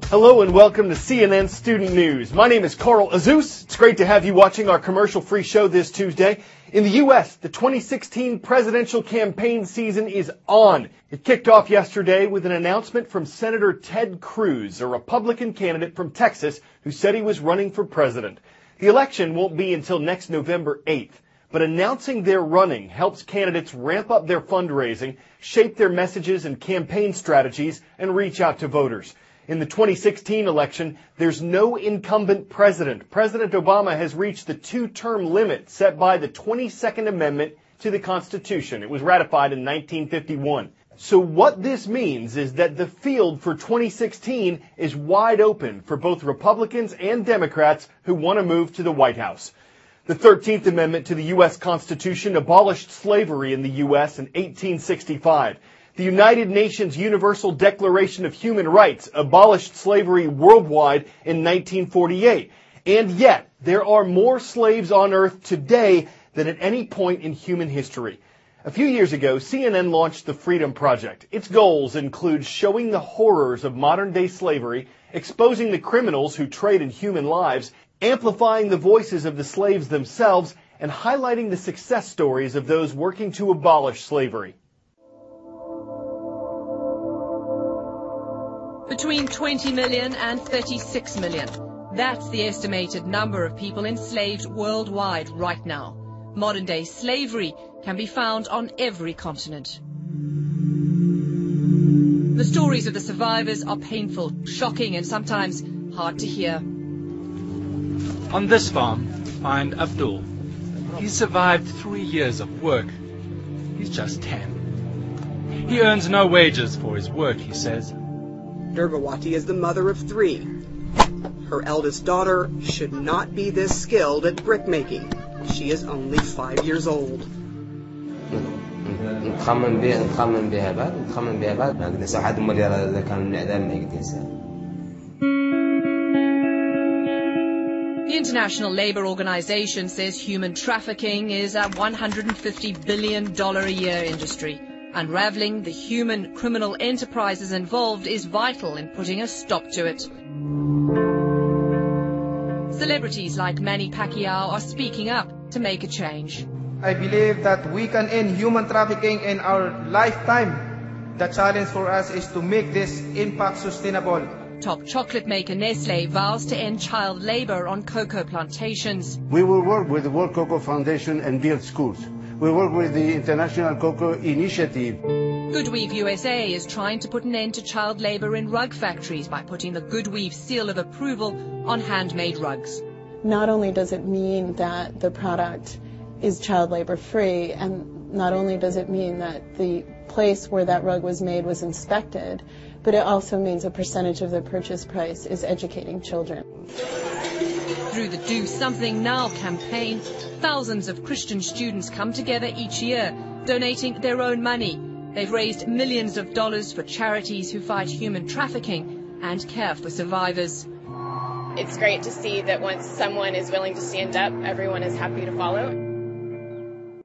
Hello and welcome to CNN Student News. My name is Carl Azus. It's great to have you watching our commercial-free show this Tuesday. In the U.S., the 2016 presidential campaign season is on. It kicked off yesterday with an announcement from Senator Ted Cruz, a Republican candidate from Texas who said he was running for president. The election won't be until next November 8th, but announcing they're running helps candidates ramp up their fundraising, shape their messages and campaign strategies, and reach out to voters. In the 2016 election, there's no incumbent president. President Obama has reached the two-term limit set by the 22nd Amendment to the Constitution. It was ratified in 1951. So what this means is that the field for 2016 is wide open for both Republicans and Democrats who want to move to the White House. The 13th Amendment to the U.S. Constitution abolished slavery in the U.S. in 1865. The United Nations Universal Declaration of Human Rights abolished slavery worldwide in 1948. And yet, there are more slaves on Earth today than at any point in human history. A few years ago, CNN launched the Freedom Project. Its goals include showing the horrors of modern-day slavery, exposing the criminals who trade in human lives, amplifying the voices of the slaves themselves, and highlighting the success stories of those working to abolish slavery. Between 20 million and 36 million. That's the estimated number of people enslaved worldwide right now. Modern-day slavery can be found on every continent. The stories of the survivors are painful, shocking, and sometimes hard to hear. On this farm, find Abdul. He's survived 3 years of work. He's just 10. He earns no wages for his work, he says. Durgawati is the mother of 3. Her eldest daughter should not be this skilled at brickmaking. She is only 5 years old. The International Labour Organization says human trafficking is a $150 billion a year industry. Unraveling the human criminal enterprises involved is vital in putting a stop to it. Celebrities like Manny Pacquiao are speaking up to make a change. I believe that we can end human trafficking in our lifetime. The challenge for us is to make this impact sustainable. Top chocolate maker Nestle vows to end child labor on cocoa plantations. We will work with the World Cocoa Foundation and build schools. We work with the International Cocoa Initiative. Goodweave USA is trying to put an end to child labor in rug factories by putting the Goodweave seal of approval on handmade rugs. Not only does it mean that the product is child labor free, and not only does it mean that the place where that rug was made was inspected, but it also means a percentage of the purchase price is educating children. Through the Do Something Now campaign, thousands of Christian students come together each year, donating their own money. They've raised millions of dollars for charities who fight human trafficking and care for survivors. It's great to see that once someone is willing to stand up, everyone is happy to follow.